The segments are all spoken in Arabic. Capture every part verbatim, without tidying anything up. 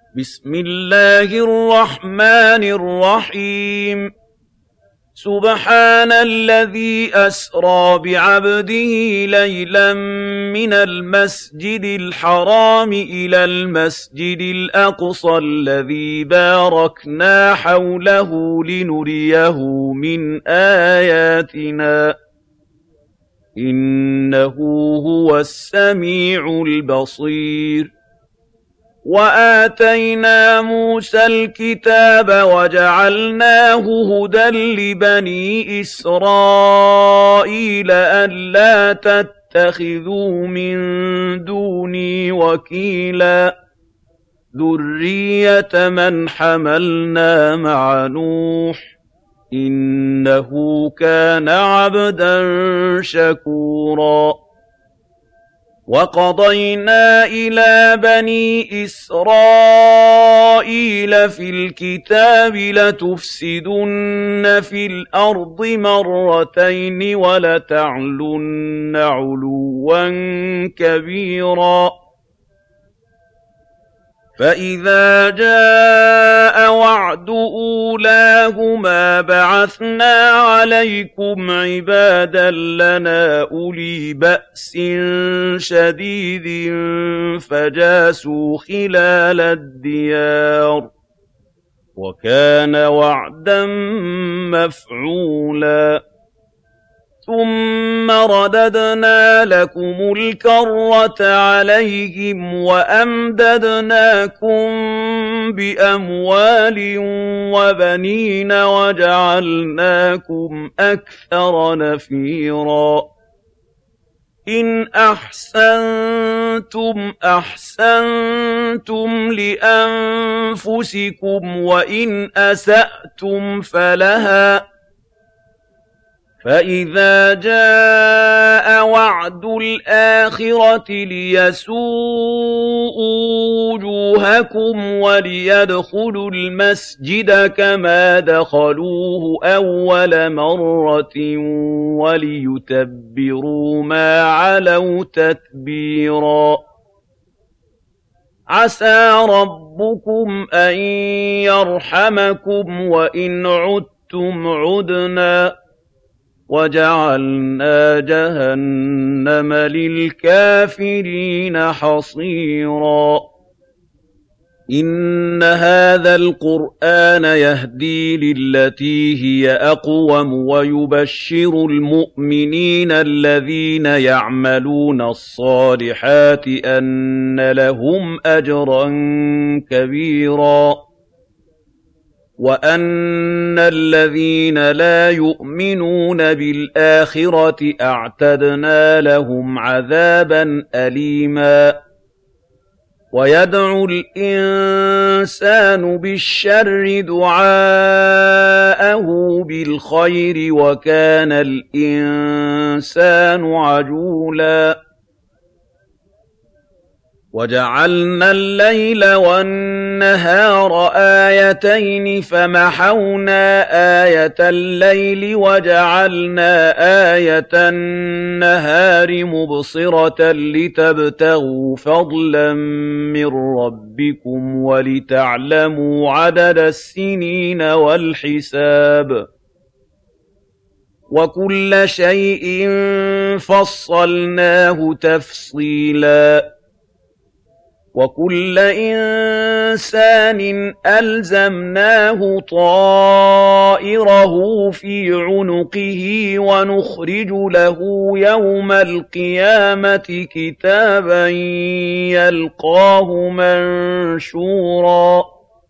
بسم الله الرحمن الرحيم سبحان الذي أسرى بعبده ليلا من المسجد الحرام إلى المسجد الأقصى الذي باركنا حوله لنريه من آياتنا إنه هو السميع البصير وآتينا موسى الكتاب وجعلناه هدى لبني إسرائيل ألا تتخذوا من دوني وكيلا ذرية من حملنا مع نوح إنه كان عبدا شكورا وقضينا إلى بني إسرائيل في الكتاب لتفسدن في الأرض مرتين ولتعلن علوا كبيرا فإذا جاء وعد أولاهما بعثنا عليكم عبادا لنا أولي بأس شديد فجاسوا خلال الديار وكان وعدا مفعولا ثم رددنا لكم الكرة عليهم وأمددناكم بأموال وبنين وجعلناكم أكثر نفيرا إن أحسنتم أحسنتم لأنفسكم وإن أسأتم فلها فإذا جاء وعد الآخرة ليسوءوا وجوهكم وليدخلوا المسجد كما دخلوه أول مرة وليتبروا ما علوا تتبيرا عسى ربكم أن يرحمكم وإن عدتم عدنا وجعلنا جهنم للكافرين حصيرا إن هذا القرآن يهدي للتي هي أقوم ويبشر المؤمنين الذين يعملون الصالحات أن لهم أجرا كبيرا وأن الذين لا يؤمنون بالآخرة أعتدنا لهم عذابا أليما ويدعو الإنسان بالشر دعاءه بالخير وكان الإنسان عجولا وجعلنا الليل والنهار آيتين فمحونا آية الليل وجعلنا آية النهار مبصرة لتبتغوا فضلا من ربكم ولتعلموا عدد السنين والحساب وكل شيء فصلناه تفصيلا وكل إنسان ألزمناه طائره في عنقه ونخرج له يوم القيامة كتابا يلقاه منشورا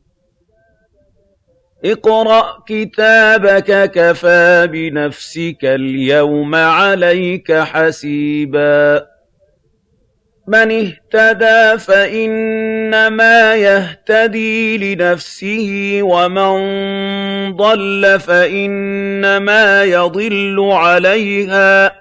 اقرأ كتابك كفى بنفسك اليوم عليك حسيبا من اهتدى فإنما يهتدي لنفسه ومن ضل فإنما يضل عليها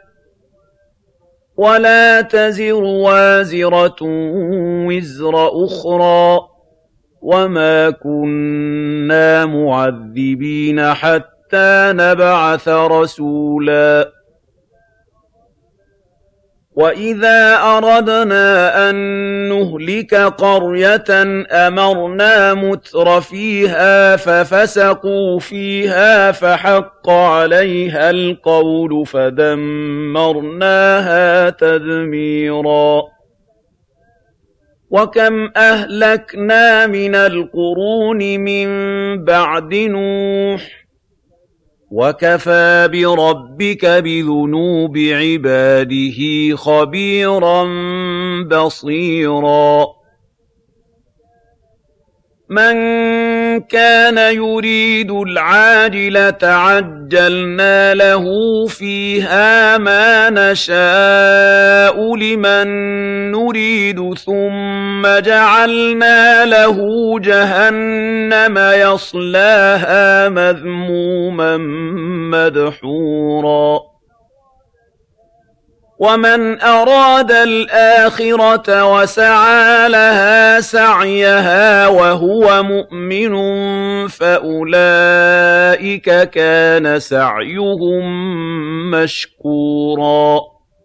ولا تزر وازرة وزر أخرى وما كنا معذبين حتى نبعث رسولا وَإِذَا أَرَدْنَا أَن نُّهْلِكَ قَرْيَةً أَمَرْنَا مُتْرَفِيهَا فَفَسَقُوا فِيهَا فَحَقَّ عَلَيْهَا الْقَوْلُ فَدَمَّرْنَاهَا تَدْمِيرًا وَكَمْ أَهْلَكْنَا مِنَ الْقُرُونِ مِن بَعْدِ نُوحٍ وَكَفَىٰ بِرَبِّكَ بِذُنُوبِ عِبَادِهِ خَبِيرًا بَصِيرًا مَن كَانَ يُرِيدُ الْعَاجِلَةَ عَجَّلْنَا لَهُ فِيهَا مَا نَشَاءُ لِمَن نُّرِيدُ ثُمَّ جَعَلْنَا لَهُ جَهَنَّمَ يَصْلَاهَا مَذْمُومًا مَّدْحُورًا وَمَنْ أَرَادَ الْآخِرَةَ وَسَعَىٰ لَهَا سَعْيَهَا وَهُوَ مُؤْمِنٌ فَأُولَٰئِكَ كَانَ سَعْيُهُم مَّشْكُورًا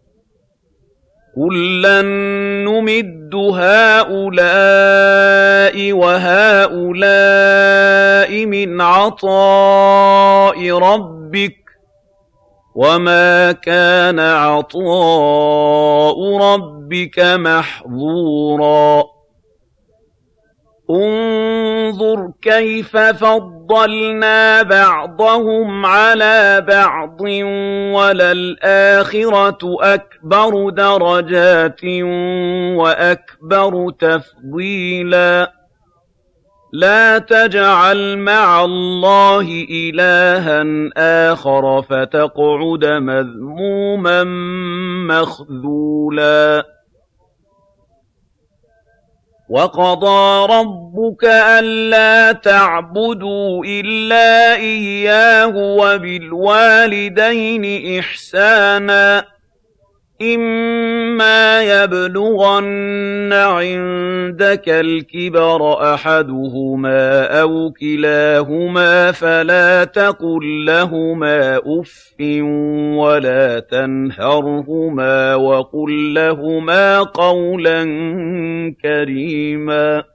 كُلًّا نُّمِدُّ هَٰؤُلَاءِ وَهَٰؤُلَاءِ مِنْ عَطَاءِ رَبِّكَ وَمَا كَانَ عَطَاءُ رَبِّكَ مَحْظُورًا انظُرْ كَيْفَ فَضَّلْنَا بَعْضَهُمْ عَلَىٰ بَعْضٍ وَلَلْآخِرَةُ أَكْبَرُ دَرَجَاتٍ وَأَكْبَرُ تَفْضِيلًا لَا تَجْعَلْ مَعَ اللَّهِ إِلَٰهًا آخَرَ فَتَقْعُدَ مَذْمُومًا مَّخْذُولًا وَقَضَىٰ رَبُّكَ أَلَّا تَعْبُدُوا إِلَّا إِيَّاهُ وَبِالْوَالِدَيْنِ إِحْسَانًا إِمَّا يَبْلُغَنَّ عِندَكَ الْكِبَرَ أَحَدُهُمَا أَوْ كِلَاهُمَا فَلَا تَقُل لَّهُمَا أُفٍّ وَلَا تَنْهَرْهُمَا وَقُل لَّهُمَا قَوْلًا كَرِيمًا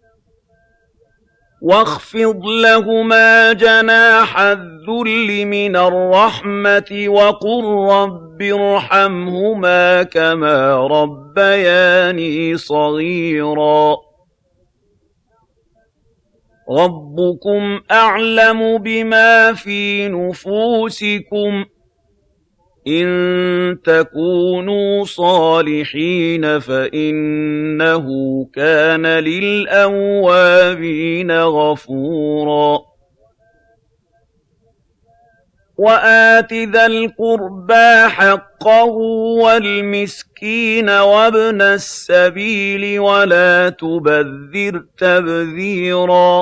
وَاخْفِضْ لَهُمَا جَنَاحَ الذُّلِّ مِنَ الرَّحْمَةِ وَقُل رَّبِّ ارْحَمْهُمَا كَمَا رَبَّيَانِي صَغِيرًا رَّبُّكُمْ أَعْلَمُ بِمَا فِي نُفُوسِكُمْ إِن تَكُونُوا صَالِحِينَ فَإِنَّهُ كَانَ لِلْأَوَّابِينَ غَفُورًا وَآتِ ذَا الْقُرْبَىٰ حَقَّهُ وَالْمِسْكِينَ وَابْنَ السَّبِيلِ وَلَا تُبَذِّرْ تَبْذِيرًا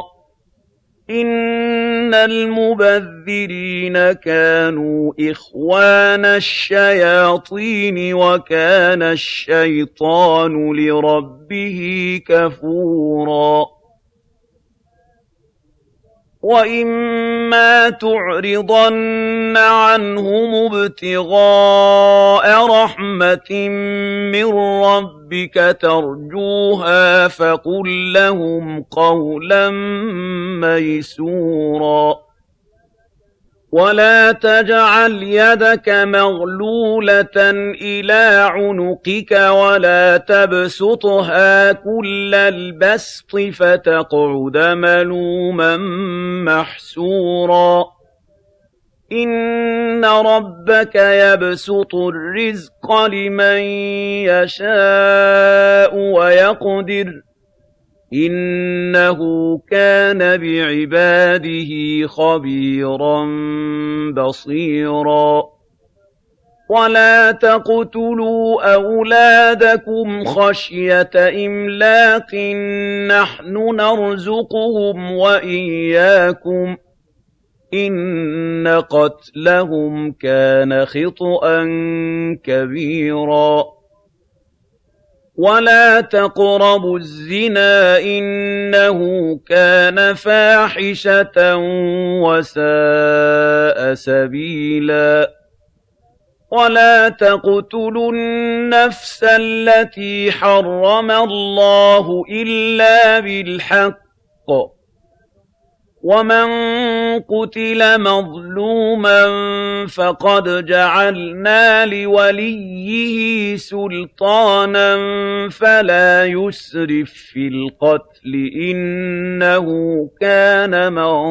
إِنَّ الْمُبَذِّرِينَ كَانُوا إِخْوَانَ الشَّيَاطِينِ وَكَانَ الشَّيْطَانُ لِرَبِّهِ كَفُورًا وَإِمَّا تُعْرِضَنَّ عَنْهُمُ ابْتِغَاءَ رَحْمَةٍ مِّن رَّبِّكَ تَرْجُوهَا فَقُل لَّهُمْ قَوْلًا مَّيْسُورًا وَلَا تَجْعَلْ يَدَكَ مَغْلُولَةً إِلَىٰ عُنُقِكَ وَلَا تَبْسُطْهَا كُلَّ الْبَسْطِ فَتَقْعُدَ مَلُومًا مَّحْسُورًا إِنَّ رَبَّكَ يَبْسُطُ الرِّزْقَ لِمَن يَشَاءُ وَيَقْدِرُ إِنَّهُ كَانَ بِعِبَادِهِ خَبِيرًا بَصِيرًا وَلَا تَقْتُلُوا أَوْلَادَكُمْ خَشْيَةَ إِمْلَاقٍ نَّحْنُ نَرْزُقُهُمْ وَإِيَّاكُمْ إِنَّ قَتْلَهُمْ كَانَ خِطْئًا كَبِيرًا وَلَا تَقْرَبُوا الزِّنَا إِنَّهُ كَانَ فَاحِشَةً وَسَاءَ سَبِيلًا ولا تقتلوا النفس التي حرم الله إلا بالحق ومن قتل مظلوما فقد جعلنا لوليه سلطانا فلا يسرف في القتل إنه كان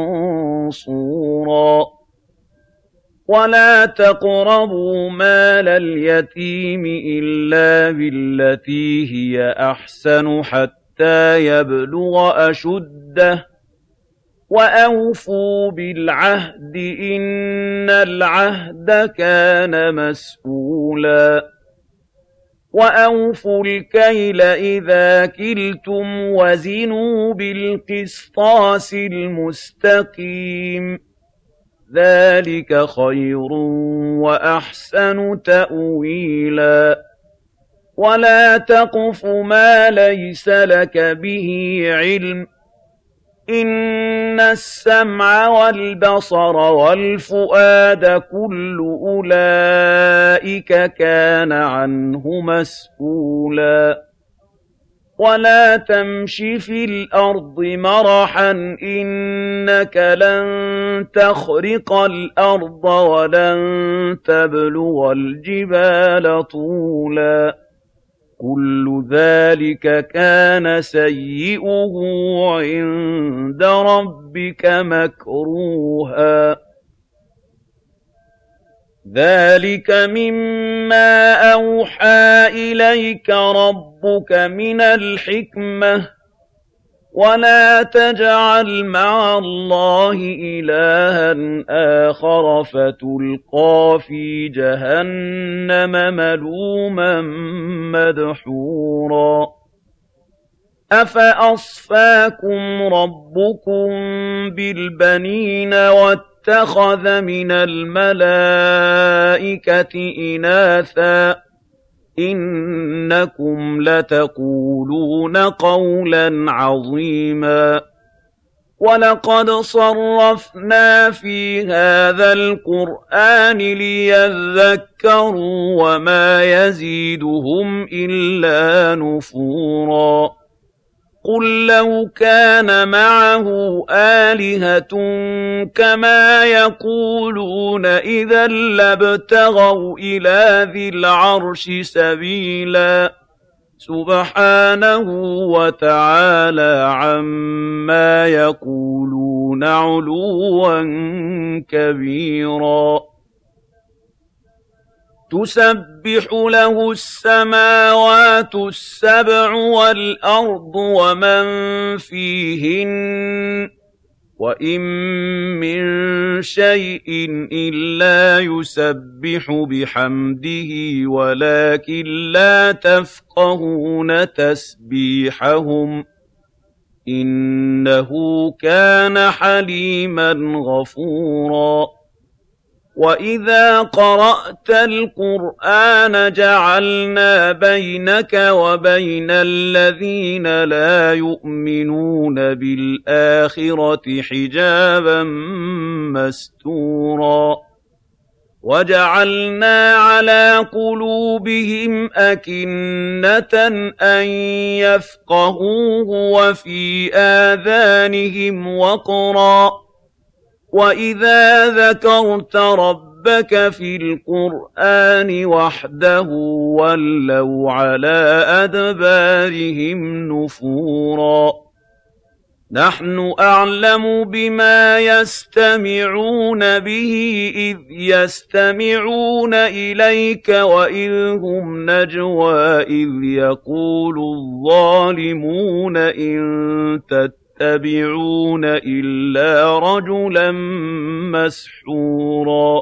منصورا ولا تقربوا مال اليتيم إلا بالتي هي أحسن حتى يبلغ أشده وأوفوا بالعهد إن العهد كان مسؤولا وأوفوا الكيل إذا كلتم وزنوا بالقسطاس المستقيم ذلك خير وأحسن تأويلا ولا تقف ما ليس لك به علم إن السمع والبصر والفؤاد كل أولئك كان عنه مسؤولا ولا تمش في الأرض مرحا إنك لن تخرق الأرض ولن تبلغ الجبال طولا كل ذلك كان سيئه عند ربك مكروها ذلك مما أوحى إليك ربك من الحكمة ولا تجعل مع الله إلها آخر فتلقى في جهنم ملوما مدحورا أفأصفاكم ربكم بالبنين واتخذ من الملائكة إناثا إنكم لتقولون قولا عظيما ولقد صرفنا في هذا القرآن ليذكروا وما يزيدهم إلا نفورا قل لو كان معه آلهة كما يقولون إذا لابتغوا إلى ذي العرش سبيلا سبحانه وتعالى عما يقولون علوا كبيرا تسبح له السماوات السبع والأرض ومن فيهن وإن من شيء إلا يسبح بحمده ولكن لا تفقهون تسبيحهم إنه كان حليما غفورا وَإِذَا قَرَأْتَ الْقُرْآنَ جَعَلْنَا بَيْنَكَ وَبَيْنَ الَّذِينَ لَا يُؤْمِنُونَ بِالْآخِرَةِ حِجَابًا مَّسْتُورًا وَجَعَلْنَا عَلَىٰ قُلُوبِهِمْ أَكِنَّةً أَن يَفْقَهُوهُ وَفِي آذَانِهِمْ وَقْرًا وَإِذَا ذَكَرْتَ رَبَّكَ فِي الْقُرْآنِ وَحْدَهُ وَلَّوْا عَلَىٰ أَدْبَارِهِمْ نُفُورًا نَحْنُ أَعْلَمُ بِمَا يَسْتَمِعُونَ بِهِ إِذْ يَسْتَمِعُونَ إِلَيْكَ وَإِذْ هُمْ نَجْوَىٰ إِذْ يَقُولُ الظَّالِمُونَ إِن تَتَّبِعُونَ إِلَّا رَجُلًا مَّسْحُورًا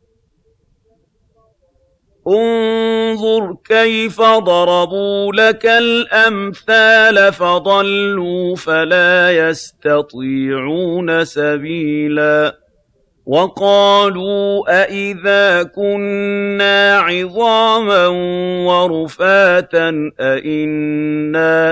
انظُرْ كَيْفَ ضَرَبُوا لَكَ الْأَمْثَالَ فَضَلُّوا فَلَا يَسْتَطِيعُونَ سَبِيلًا وَقَالُوا أَإِذَا كُنَّا عِظَامًا وَرُفَاتًا أَإِنَّا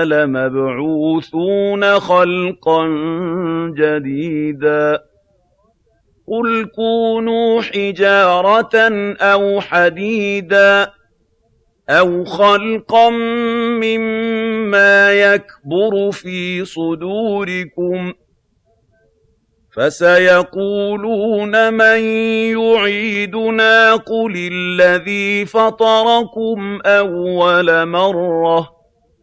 لَمَبْعُوثُونَ خَلْقًا جَدِيدًا قُلْ كُونُوا حِجَارَةً أَوْ حَدِيدًا أَوْ خَلْقًا مِّمَّا يَكْبُرُ فِي صُدُورِكُمْ فَسَيَقُولُونَ مَن يُعِيدُنَا قُلِ الَّذِي فَطَرَكُمْ أَوَّلَ مَرَّةٍ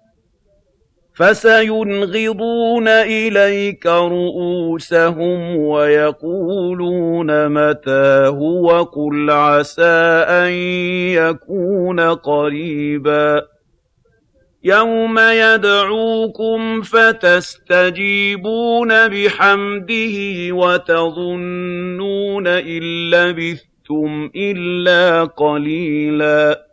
فَسَيُنْغِضُونَ إِلَيْكَ رُءُوسَهُمْ وَيَقُولُونَ مَتَىٰ هُوَ قُلْ عَسَىٰ أَن يَكُونَ قَرِيبًا يَوْمَ يَدْعُوكُمْ فَتَسْتَجِيبُونَ بِحَمْدِهِ وَتَظُنُّونَ إِن لَّبِثْتُمْ إِلَّا قَلِيلًا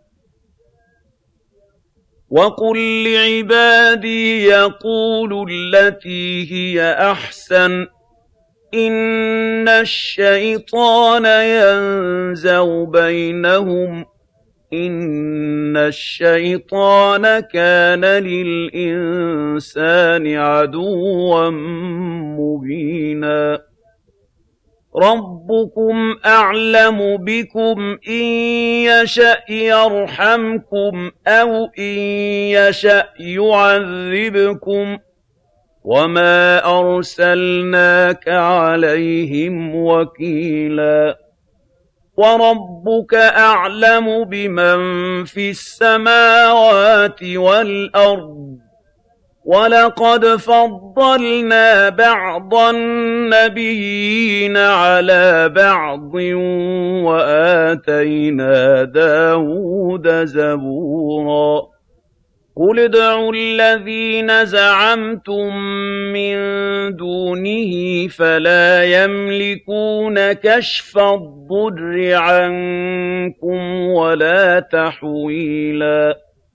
وَقُل لِّعِبَادِي يَقُولُوا الَّتِي هِيَ أَحْسَنُ إِنَّ الشَّيْطَانَ يَنزَغُ بَيْنَهُمْ إِنَّ الشَّيْطَانَ كَانَ لِلْإِنسَانِ عَدُوًّا مُّبِينًا رَبُّكُمْ أَعْلَمُ بِكُمْ إِن يَشَأْ يَرْحَمْكُمْ أَوْ إِن يَشَأْ يُعَذِّبْكُمْ وَمَا أَرْسَلْنَاكَ عَلَيْهِمْ وَكِيلًا وَرَبُّكَ أَعْلَمُ بِمَن فِي السَّمَاوَاتِ وَالْأَرْضِ وَلَقَدْ فَضَّلْنَا بَعْضَ النَّبِيِّينَ عَلَىٰ بَعْضٍ وَآتَيْنَا دَاوُودَ زَبُورًا قُلِ ادْعُوا الَّذِينَ زَعَمْتُم مِّن دُونِهِ فَلَا يَمْلِكُونَ كَشْفَ الضُّرِّ عَنكُمْ وَلَا تَحْوِيلًا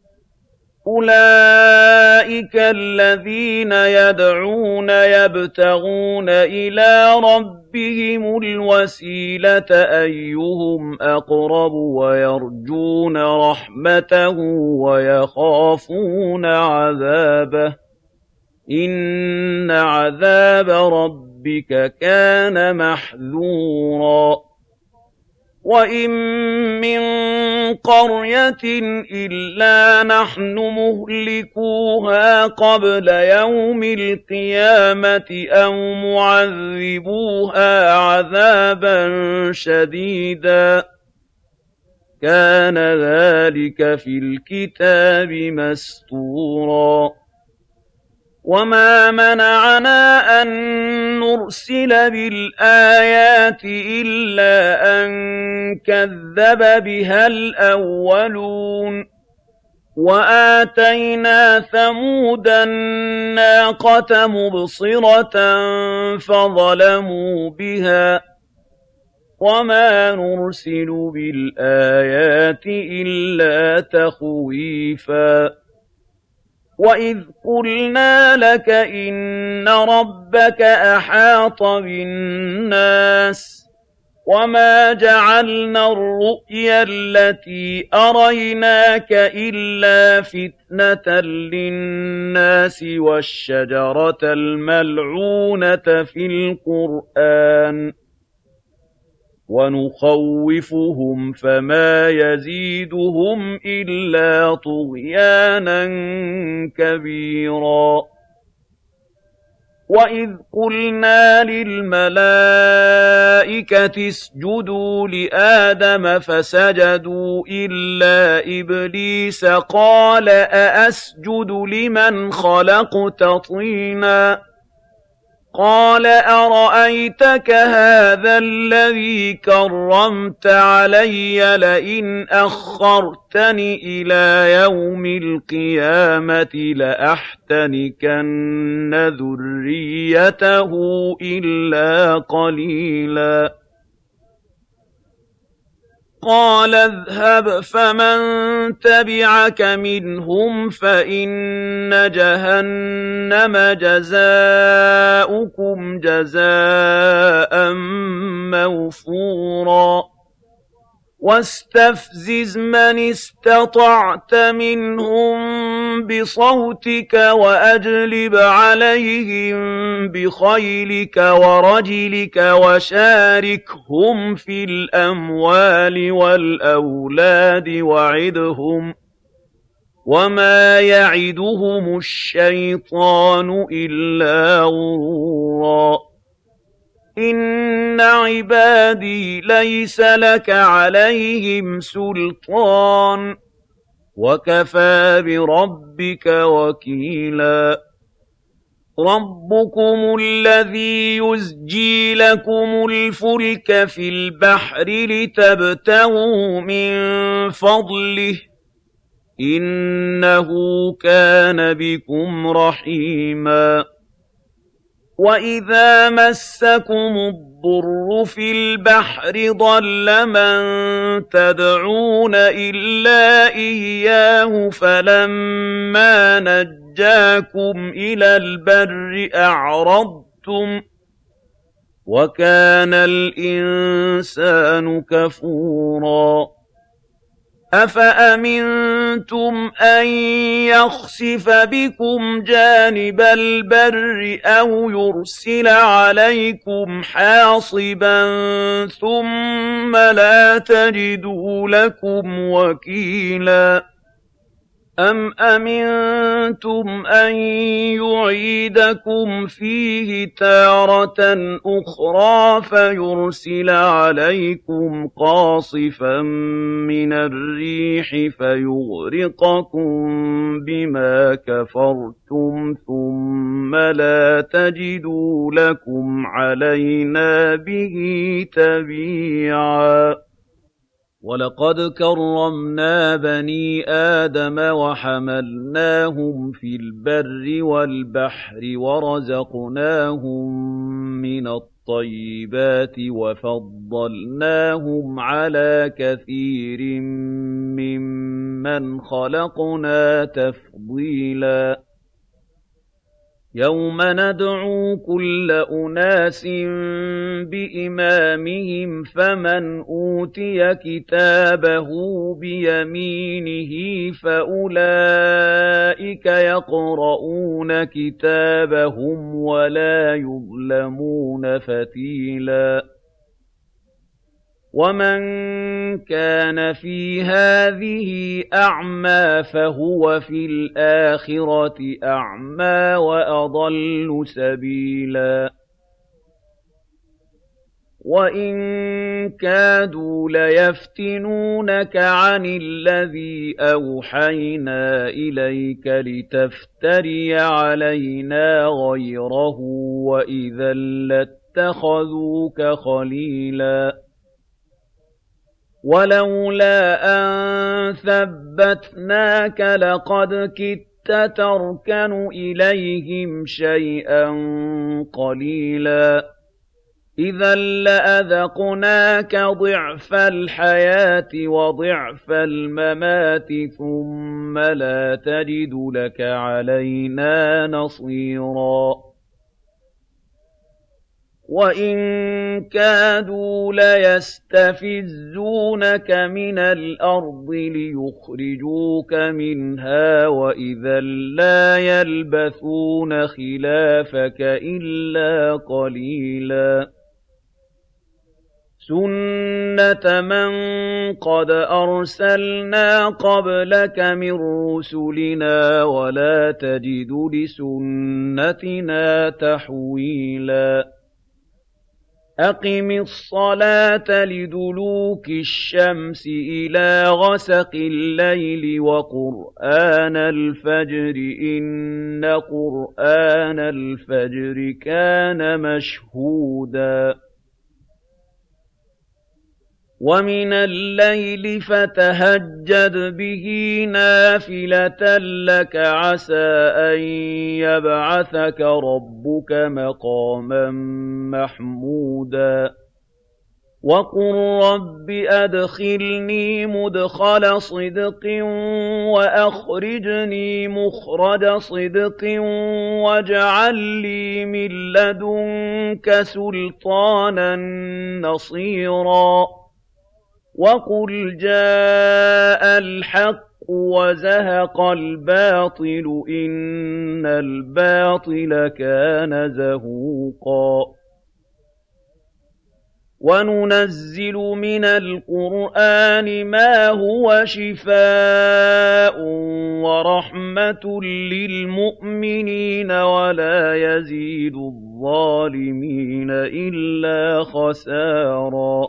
أُولَٰئِكَ الَّذِينَ يَدْعُونَ يَبْتَغُونَ إِلَىٰ رَبِّهِمُ الْوَسِيلَةَ أَيُّهُمْ أَقْرَبُ وَيَرْجُونَ رَحْمَتَهُ وَيَخَافُونَ عَذَابَهُ ۚ إِنَّ عَذَابَ رَبِّكَ كَانَ مَحْذُورًا وَإِن مِّن قَرْيَةٍ إِلَّا نَحْنُ مُهْلِكُوهَا قَبْلَ يَوْمِ الْقِيَامَةِ أَوْ مُعَذِّبُوهَا عَذَابًا شَدِيدًا ۚ كَانَ ذَٰلِكَ فِي الْكِتَابِ مَسْطُورًا وَمَا مَنَعَنَا أَن نُّرْسِلَ بِالْآيَاتِ إِلَّا أَن كَذَّبَ بِهَا الْأَوَّلُونَ وَآتَيْنَا ثَمُودَ النَّاقَةَ مُبْصِرَةً فَظَلَمُوا بِهَا ۚ وَمَا نُرْسِلُ بِالْآيَاتِ إِلَّا تَخْوِيفًا وَإِذْ قُلْنَا لَكَ إِنَّ رَبَّكَ أَحَاطَ بِالنَّاسِ وَمَا جَعَلْنَا الرُّؤْيَا الَّتِي أَرَيْنَاكَ إِلَّا فِتْنَةً لِّلنَّاسِ وَالشَّجَرَةَ الْمَلْعُونَةَ فِي الْقُرْآنِ وَنُخَوِّفُهُمْ فَمَا يَزِيدُهُمْ إِلَّا طُغْيَانًا كَبِيرًا وَإِذْ قُلْنَا لِلْمَلَائِكَةِ اسْجُدُوا لِآدَمَ فَسَجَدُوا إِلَّا إِبْلِيسَ قَالَ أَأَسْجُدُ لِمَنْ خَلَقْتَ طِينًا قَالَ أَرَأَيْتَكَ هَٰذَا الَّذِي كَرَّمْتَ عَلَيَّ لَئِنْ أَخَّرْتَنِ إِلَىٰ يَوْمِ الْقِيَامَةِ لَأَحْتَنِكَنَّ ذُرِّيَّتَهُ إِلَّا قَلِيلًا قَالَ اذْهَبْ فَمَن تَبِعَكَ مِنْهُمْ فَإِنَّ جَهَنَّمَ جَزَاؤُكُمْ جَزَاءً مَّوْفُورًا وَاسْتَفْزِزْ مَنِ اسْتَطَعْتَ مِنْهُم بصوتك وأجلب عليهم بخيلك ورجلك وشاركهم في الأموال والأولاد وعدهم وما يعدهم الشيطان إلا غرورا إن عبادي ليس لك عليهم سلطان وكفى بربك وكيلا ربكم الذي يزجي لكم الفلك في البحر لتبتغوا من فضله إنه كان بكم رحيما وإذا مسكم الضر في البحر ضل من تدعون إلا إياه فلما نجاكم إلى البر أعرضتم وكان الإنسان كفورا أفأمنتم أن يخسف بكم جانب البر أو يرسل عليكم حاصبا ثم لا تجدوا لكم وكيلا أم أمنتم أن يعيدكم فيه تارة أخرى فيرسل عليكم قاصفا من الريح فيغرقكم بما كفرتم ثم لا تجدوا لكم علينا به تبيعا ولقد كرمنا بني آدم وحملناهم في البر والبحر ورزقناهم من الطيبات وفضلناهم على كثير ممن خلقنا تفضيلا يوم ندعو كل أناس بإمامهم فمن أوتي كتابه بيمينه فأولئك يقرؤون كتابهم ولا يظلمون فتيلا ومن كان في هذه أعمى فهو في الآخرة أعمى وأضل سبيلا وإن كادوا ليفتنونك عن الذي أوحينا إليك لتفتري علينا غيره وإذا لاتخذوك خليلا ولولا أن ثبتناك لقد كدت تركن إليهم شيئا قليلا إذا لأذقناك ضعف الحياة وضعف الممات ثم لا تجد لك علينا نصيرا وإن كادوا ليستفزونك من الأرض ليخرجوك منها وإذا لا يلبثون خلافك إلا قليلا سنة من قد أرسلنا قبلك من رسلنا ولا تجد لسنتنا تحويلا أقم الصلاة لدلوك الشمس إلى غسق الليل وقرآن الفجر إن قرآن الفجر كان مشهودا ومن الليل فتهجد به نافلة لك عسى أن يبعثك ربك مقاما محمودا وقل رب أدخلني مدخل صدق وأخرجني مخرج صدق واجعل لي من لدنك سلطانا نصيرا وقل جاء الحق وزهق الباطل إن الباطل كان زهوقا وننزل من القرآن ما هو شفاء ورحمة للمؤمنين ولا يزيد الظالمين إلا خسارا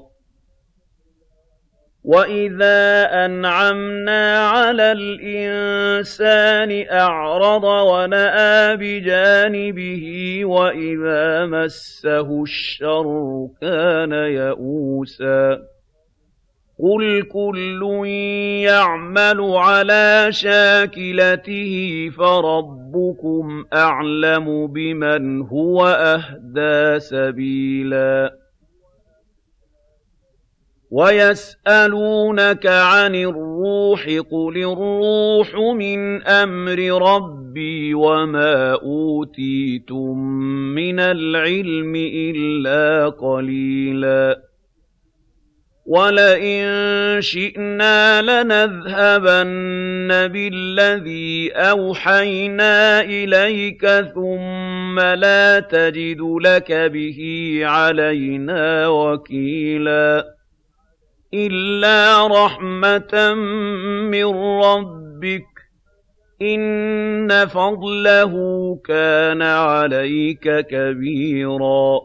وَإِذَا أَنْعَمْنَا عَلَى الْإِنسَانِ أَعْرَضَ وَنَأَىٰ بِجَانِبِهِ وَإِذَا مَسَّهُ الشَّرُّ كَانَ يَئُوسًا قُلْ كُلٌّ يَعْمَلُ عَلَىٰ شَاكِلَتِهِ فَرَبُّكُمْ أَعْلَمُ بِمَنْ هُوَ أَهْدَىٰ سَبِيلًا وَيَسْأَلُونَكَ عَنِ الرُّوحِ قُلِ الرُّوحُ مِنْ أَمْرِ رَبِّي وَمَا أُوتِيتُم مِّنَ الْعِلْمِ إِلَّا قَلِيلًا وَلَئِن شِئْنَا لَنَذْهَبَنَّ بِالَّذِي أَوْحَيْنَا إِلَيْكَ ثُمَّ لَا تَجِدُ لَكَ بِهِ عَلَيْنَا وَكِيلًا إِلَّا رَحْمَةً مِّن رَّبِّكَ إِنَّ فَضْلَهُ كَانَ عَلَيْكَ كَبِيرًا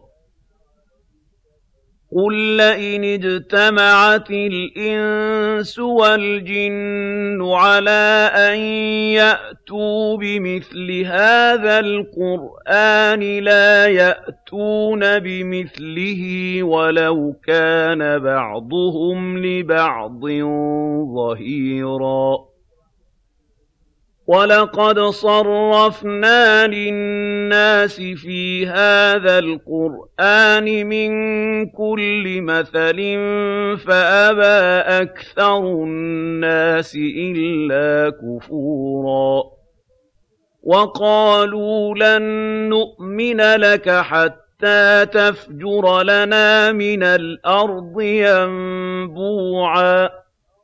قُل لَّئِنِ اجْتَمَعَتِ الْإِنسُ وَالْجِنُّ عَلَىٰ أَن يَأْتُوا بِمِثْلِ هَٰذَا الْقُرْآنِ لَا يَأْتُونَ بِمِثْلِهِ وَلَوْ كَانَ بَعْضُهُمْ لِبَعْضٍ ظَهِيرًا وَلَقَدْ صَرَّفْنَا لِلنَّاسِ فِي هَٰذَا الْقُرْآنِ مِن كُلِّ مَثَلٍ فَأَبَىٰ أَكْثَرُ النَّاسِ إِلَّا كُفُورًا وَقَالُوا لَن نُّؤْمِنَ لَكَ حَتَّىٰ تَفْجُرَ لَنَا مِنَ الْأَرْضِ يَنبُوعًا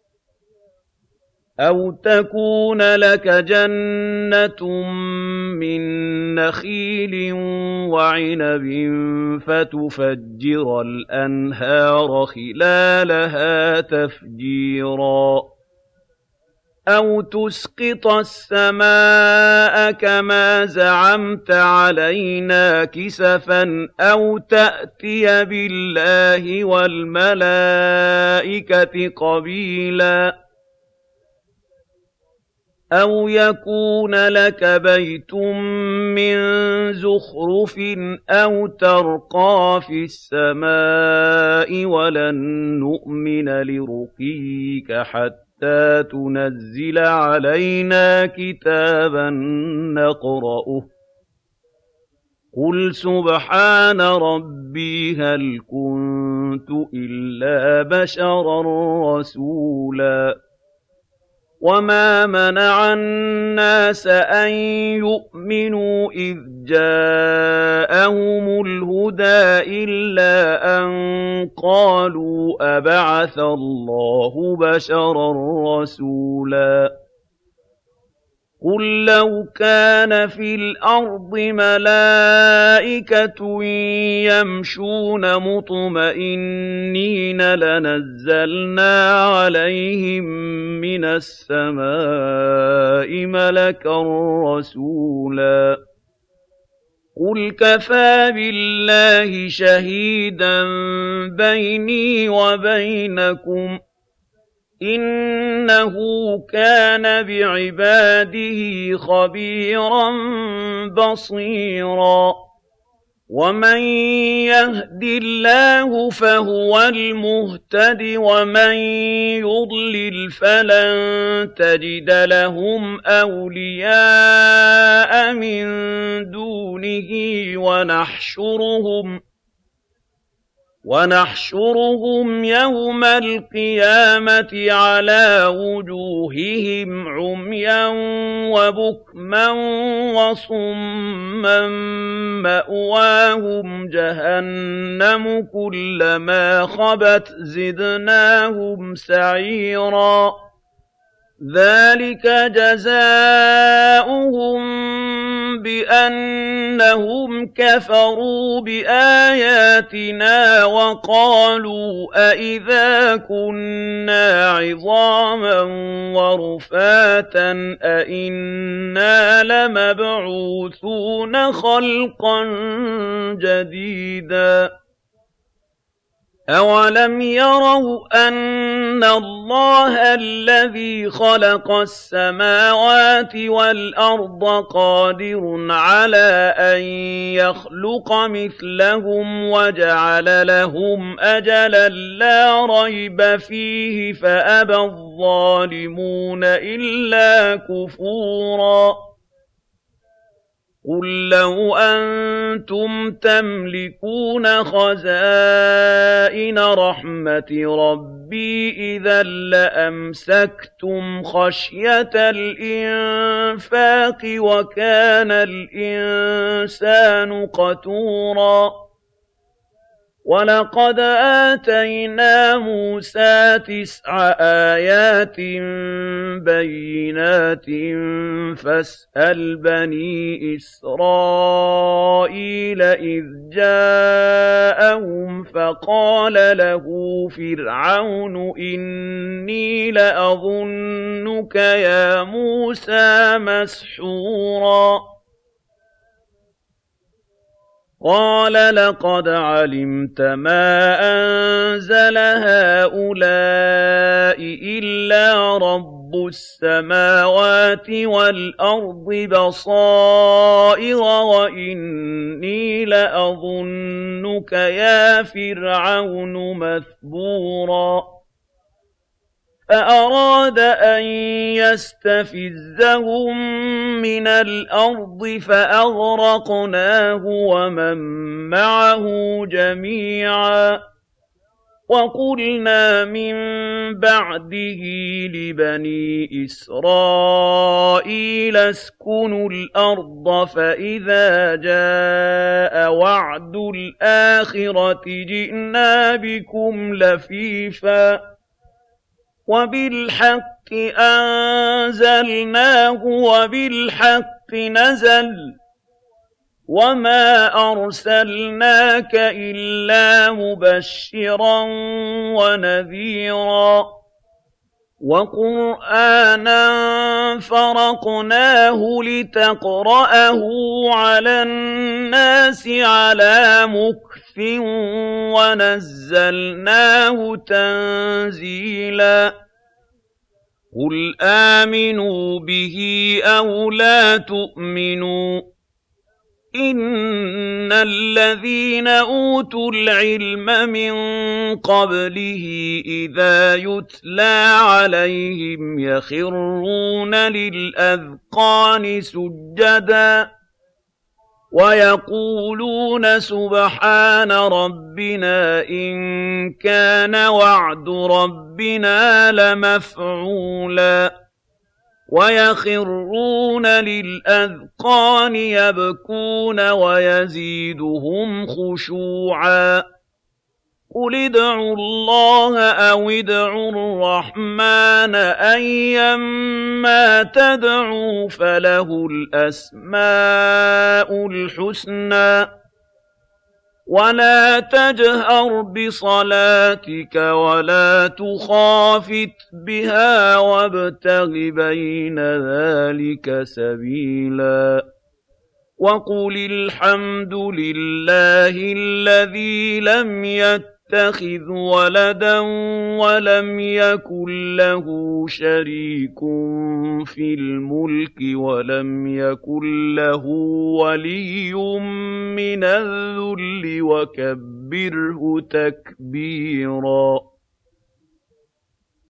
أَوْ تَكُونَ لَكَ جَنَّةٌ مِّن نَّخِيلٍ وَعِنَبٍ فَتُفَجِّرَ الْأَنْهَارَ خِلَالَهَا تَفْجِيرًا أَوْ تُسْقِطَ السَّمَاءَ كَمَا زَعَمْتَ عَلَيْنَا كِسَفًا أَوْ تَأْتِيَ بِاللَّهِ وَالْمَلَائِكَةِ قَبِيلًا أَوْ يَكُونَ لَكَ بَيْتٌ مِّن زُخْرُفٍ أَوْ تَرْقَىٰ فِي السَّمَاءِ وَلَن نُّؤْمِنَ لِرُقِيِّكَ حَتَّىٰ تُنَزِّلَ عَلَيْنَا كِتَابًا نَّقْرَؤُهُ قُلْ سُبْحَانَ رَبِّي هَلْ كُنتُ إِلَّا بَشَرًا رَّسُولًا وَمَا مَنَعَ النَّاسَ أَن يُؤْمِنُوا إِذْ جَاءَهُمُ الْهُدَىٰ إِلَّا أَن قَالُوا أَبَعَثَ اللَّهُ بَشَرًا رَّسُولًا قُل لَّوْ كَانَ فِي الْأَرْضِ مَلَائِكَةٌ يَمْشُونَ مُطْمَئِنِّينَ لَنَزَّلْنَا عَلَيْهِم مِّنَ السَّمَاءِ مَلَكًا رَّسُولًا قُلْ كَفَىٰ بِاللَّهِ شَهِيدًا بَيْنِي وَبَيْنَكُمْ ۚ إِنَّهُ كَانَ بِعِبَادِهِ خَبِيرًا بَصِيرًا وَمَن يَهْدِ اللَّهُ فَهُوَ الْمُهْتَدِ وَمَن يُضْلِلْ فَلَن تَجِدَ لَهُمْ أَوْلِيَاءَ مِن دُونِهِ وَنَحْشُرُهُمْ وَنَحْشُرُهُمْ يَوْمَ الْقِيَامَةِ عَلَىٰ وُجُوهِهِمْ عُمْيًا وَبُكْمًا وَصُمًّا مَّأْوَاهُمْ جَهَنَّمُ كُلَّمَا خَبَتْ زِدْنَاهُمْ سَعِيرًا ذَٰلِكَ جَزَاؤُهُم بِأَنَّهُمْ كَفَرُوا بِآيَاتِنَا وَقَالُوا أَإِذَا كُنَّا عِظَامًا وَرُفَاتًا أَإِنَّا لَمَبْعُوثُونَ خَلْقًا جَدِيدًا أَوَلَمْ يَرَوْا أَنَّ اللَّهَ الَّذِي خَلَقَ السَّمَاوَاتِ وَالْأَرْضَ قَادِرٌ عَلَىٰ أَن يَخْلُقَ مِثْلَهُمْ وَجَعَلَ لَهُمْ أَجَلًا لَّا رَيْبَ فِيهِ فَأَبَى الظَّالِمُونَ إِلَّا كُفُورًا قُل لَّوْ أَنتُمْ تَمْلِكُونَ خَزَائِنَ رَحْمَةِ رَبِّي إِذًا لَّأَمْسَكْتُمْ خَشْيَةَ الْإِنفَاقِ وَكَانَ الْإِنسَانُ قَتُورًا وَلَقَدْ آتَيْنَا مُوسَىٰ تِسْعَ آيَاتٍ بَيِّنَاتٍ فَاسْأَلْ بَنِي إِسْرَائِيلَ إِذْ جَاءَهُمْ فَقَالَ لَهُ فِرْعَوْنُ إِنِّي لَأَظُنُّكَ يَا مُوسَىٰ مَسْحُورًا قَالَ لَقَدْ عَلِمْتَ مَا أَنزَلَ هَٰؤُلَاءِ إِلَّا رَبُّ السَّمَاوَاتِ وَالْأَرْضِ بَصَائِرَ وَإِنِّي لَأَظُنُّكَ يَا فِرْعَوْنُ مَثْبُورًا فَأَرَادَ أَن يَسْتَفِزَّهُم مِّنَ الْأَرْضِ فَأَغْرَقْنَاهُ وَمَن مَّعَهُ جَمِيعًا وَقُلْنَا مِن بَعْدِهِ لِبَنِي إِسْرَائِيلَ اسْكُنُوا الْأَرْضَ فَإِذَا جَاءَ وَعْدُ الْآخِرَةِ جِئْنَا بِكُمْ لَفِيفًا وَبِالْحَقِّ أَنزَلْنَاهُ وَبِالْحَقِّ نَزَلَ وَمَا أَرْسَلْنَاكَ إِلَّا مُبَشِّرًا وَنَذِيرًا وَقُرْآنًا فَرَقْنَاهُ لِتَقْرَأَهُ عَلَى النَّاسِ عَلَىٰ مُكْثٍ وَنَزَّلْنَاهُ تَنزِيلًا قُلْ آمِنُوا بِهِ أَوْ لَا تُؤْمِنُوا إِنَّ الَّذِينَ أُوتُوا الْعِلْمَ مِن قَبْلِهِ إِذَا يُتْلَىٰ عَلَيْهِمْ يَخِرُّونَ لِلْأَذْقَانِ سُجَّدًا وَيَقُولُونَ سُبْحَانَ رَبِّنَا إِن كَانَ وَعْدُ رَبِّنَا لَمَفْعُولًا وَيَخِرُّونَ لِلْأَذْقَانِ يَبْكُونَ وَيَزِيدُهُمْ خُشُوعًا قُلِ ادْعُوا اللَّهَ أَوِ ادْعُوا الرَّحْمَٰنَ أَيًّا مَّا تَدْعُوا فَلَهُ الْأَسْمَاءُ الْحُسْنَىٰ وَلَا تَجْهَرْ بِصَلَاتِكَ وَلَا تُخَافِتْ بِهَا وَابْتَغِ بَيْنَ ذَٰلِكَ سَبِيلًا وَقُلِ الْحَمْدُ لِلَّهِ الَّذِي لَمْ يَتَّخِذْ وَلَدًا وَلَمْ يَكُن لَّهُ شَرِيكٌ فِي الْمُلْكِ وَلَمْ يَكُن لَّهُ وَلِيٌّ مِّنَ الذُّلِّ وَكَبِّرْهُ تَكْبِيرًا